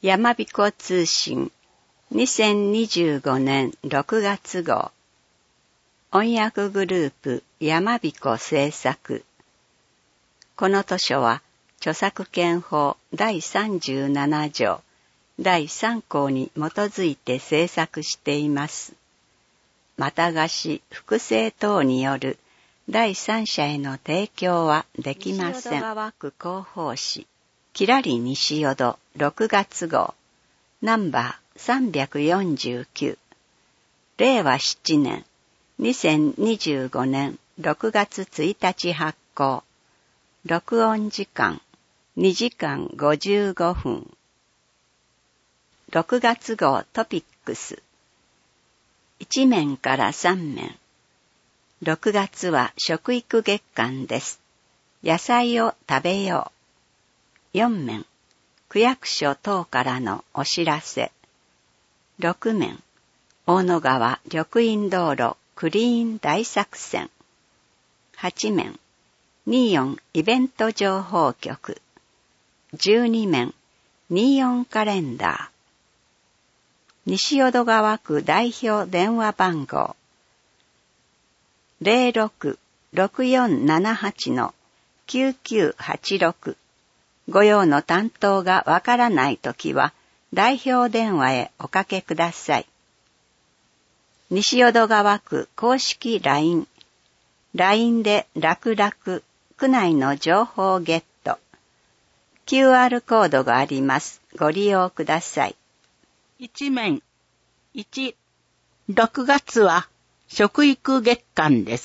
やまびこ通信2025年6月号翻訳グループやまびこ制作。この図書は著作権法第37条第3項に基づいて制作しています。また貸し、複製等による第三者への提供はできません。西淀川区広報誌きらり西淀6月号ナンバー349令和7年2025年6月1日発行。録音時間2時間55分。6月号トピックス1面から3面。6月は食育月間です。野菜を食べよう。4面。区役所等からのお知らせ。6面。大野川緑蔭道路クリーン大作戦。8面。24イベント情報局。12面。24カレンダー。西淀川区代表電話番号。06-6478-9986。ご用の担当がわからないときは、代表電話へおかけください。西淀川区公式 LINE。LINE で楽々、区内の情報ゲット。QR コードがあります。ご利用ください。 一面。1、6月は食育月間です。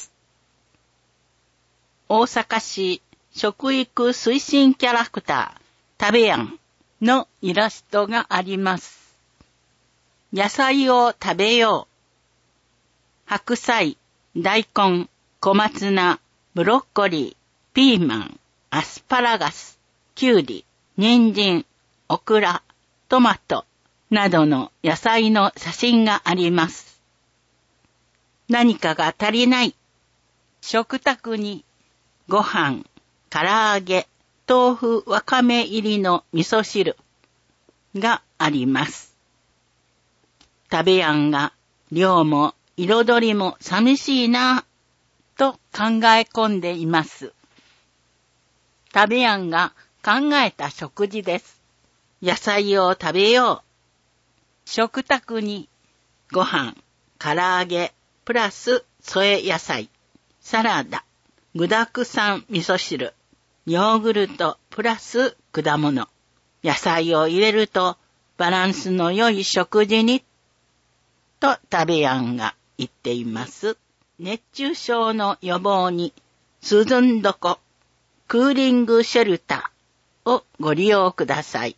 大阪市食育推進キャラクター、食べやんのイラストがあります。野菜を食べよう。白菜、大根、小松菜、ブロッコリー、ピーマン、アスパラガス、キュウリ、人参、オクラ、トマトなどの野菜の写真があります。何かが足りない。食卓にご飯、唐揚げ、豆腐、わかめ入りの味噌汁があります。食べやんが量も彩りも寂しいなと考え込んでいます。食べやんが考えた食事です。野菜を食べよう。食卓にご飯、唐揚げ、プラス添え野菜、サラダ、具沢山味噌汁、ヨーグルトプラス果物。野菜を入れるとバランスの良い食事に、と食べやんが言っています。熱中症の予防に涼んどこ、クーリングシェルターをご利用ください。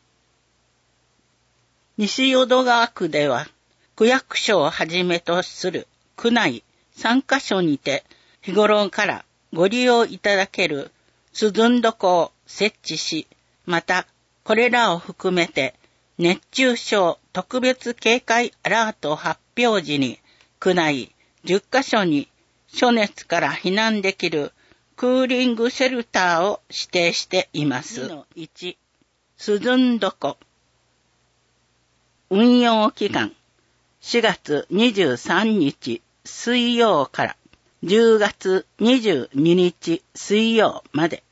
西淀川区では、区役所をはじめとする区内3カ所にて日頃からご利用いただける涼んどこを設置し、またこれらを含めて熱中症特別警戒アラート発表時に区内10カ所に暑熱から避難できるクーリングシェルターを指定しています。1、涼んどこ。運用期間4月23日水曜から10月22日水曜まで。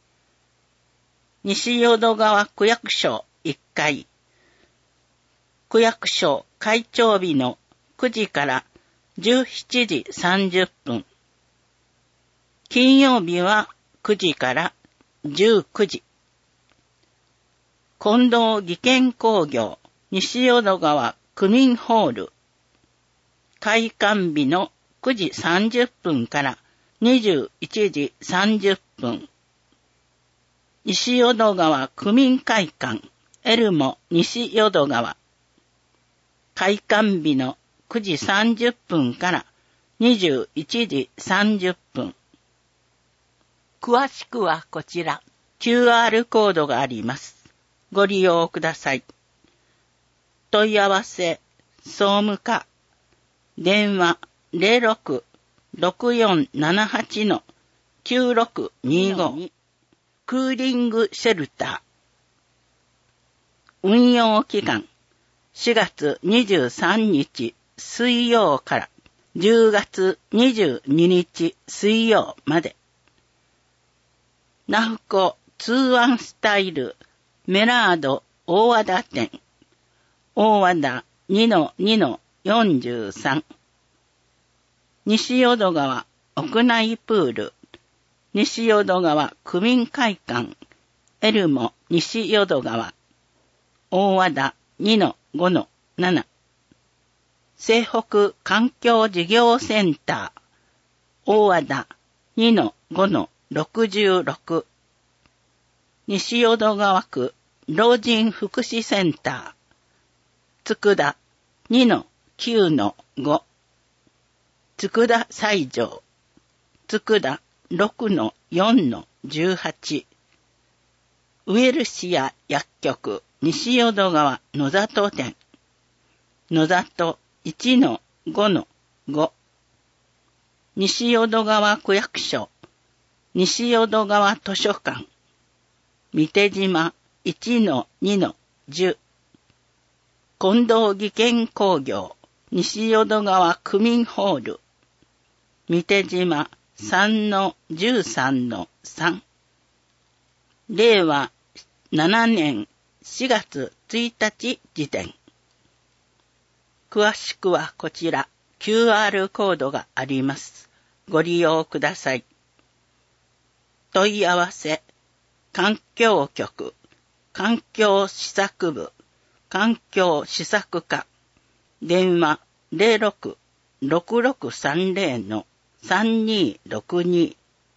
西淀川区役所1階。区役所開庁日の9時から17時30分。金曜日は9時から19時。近藤技研工業西淀川区民ホール。開館日の9時30分から21時30分。西淀川区民会館エルモ西淀川。開館日の9時30分から21時30分。詳しくはこちら QR コードがあります。ご利用ください。問い合わせ総務課電話 06-6478-9625 クーリングシェルター運用期間、4月23日水曜から10月22日水曜まで。ナフコ2-1スタイルメラード大和田店、大和田 2-2-43。西淀川屋内プール、西淀川区民会館、エルモ西淀川、大和田 2-5-7。西北環境事業センター、大和田 2-5-66。西淀川区老人福祉センター、佃 2-9-5。佃西条、佃 6-4-18。ウエルシア薬局西淀川野里店、野里 1-5-5。西淀川区役所、西淀川図書館、三手島 1-2-10。近藤技研工業、西淀川区民ホール、三手島 3-13-3。令和7年4月1日時点。詳しくはこちら QR コードがあります。ご利用ください。問い合わせ、環境局、環境施策部、環境施策課、電話 06-6630-3262。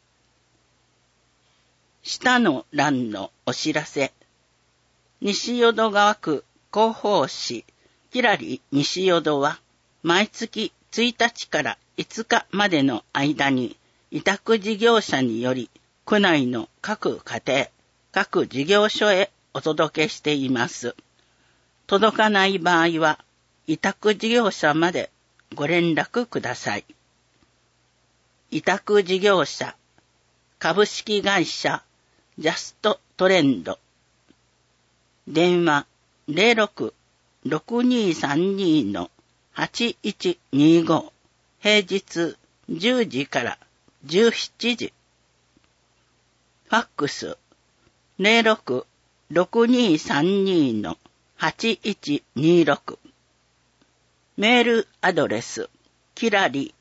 下の欄のお知らせ。西淀川区広報誌きらり西淀は毎月1日から5日までの間に委託事業者により区内の各家庭、各事業所へお届けしています。届かない場合は委託事業者までご連絡ください。委託事業者株式会社ジャストトレンド。電話 06-6232-8125。平日10時から17時。ファックス 06-6232-8126。メールアドレスきらり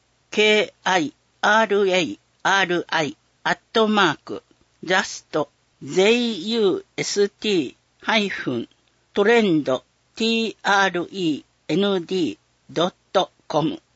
KIRARI@just-trend-trend.com